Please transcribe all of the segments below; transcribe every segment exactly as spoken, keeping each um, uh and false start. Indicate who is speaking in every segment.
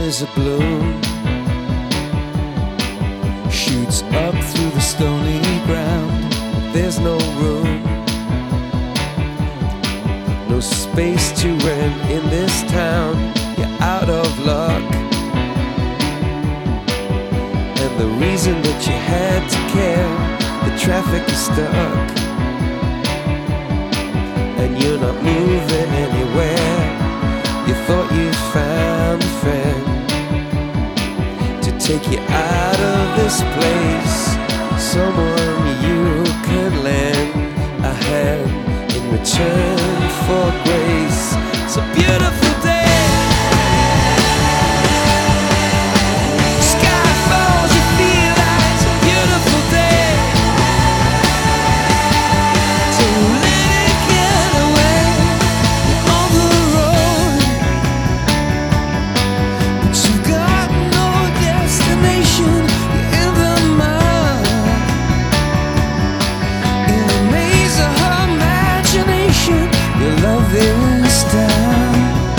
Speaker 1: as a bloom shoots up through the stony ground. There's no room, no space to rent in this town. You're out of luck, and the reason that you had to care, the traffic is stuck, and you're not moving anywhere. You thought you found a friend to take you out of this place, someone you can lend a hand in return for grace. It's a beautiful day. Sky falls, you feel like it's a beautiful day. So let it get away on the road, but you've got no destination. You're in the mud, in a maze of her imagination. Your love is down,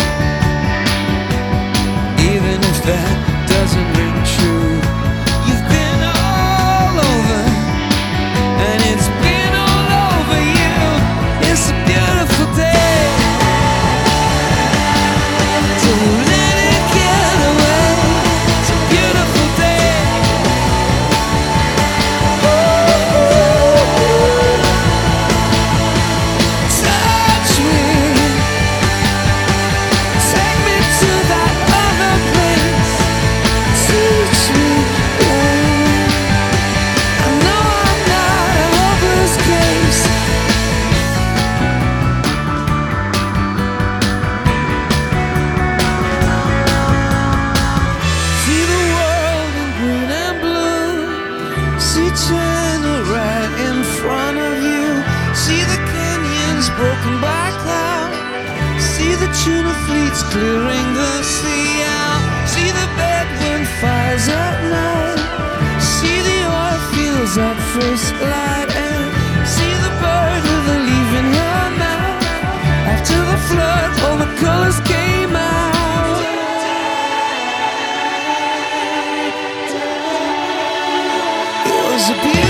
Speaker 1: even if that doesn't ring true. You've been all over, and it's been all over you. It's a beautiful day. So let it get away. It's a beautiful day. Touch me, take me to that other place. Teach me, babe. I know I'm not a hopeless case. See the world in green and blue. See China right in front of you. See the canyons broken by cloud. See the tuna fleets clearing the sea out. See the bedroom fires at night. See the oil fields at first light. And see the bird with a leaf in her mouth. After the flood, all the colors came out. It was a beautiful